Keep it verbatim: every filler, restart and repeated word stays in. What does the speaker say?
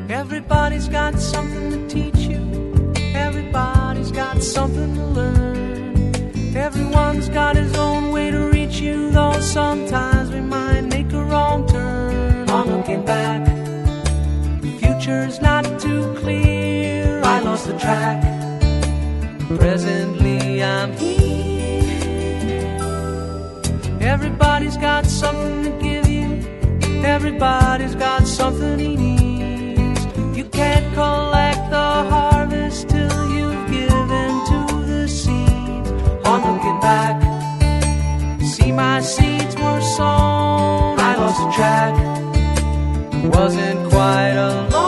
Everybody's got something to teach you. Everybody's got something to learn. Everyone's got his own way to reach you, though sometimes we might make a wrong turn. On looking back, the future's not too clear. I lost the track. Presently I'm here. Everybody's got something to give you. Everybody's got something he needs. You can't collect the harvest till you've given to the seeds. On looking back, see my seeds were sown. I lost the track. It wasn't quite alone.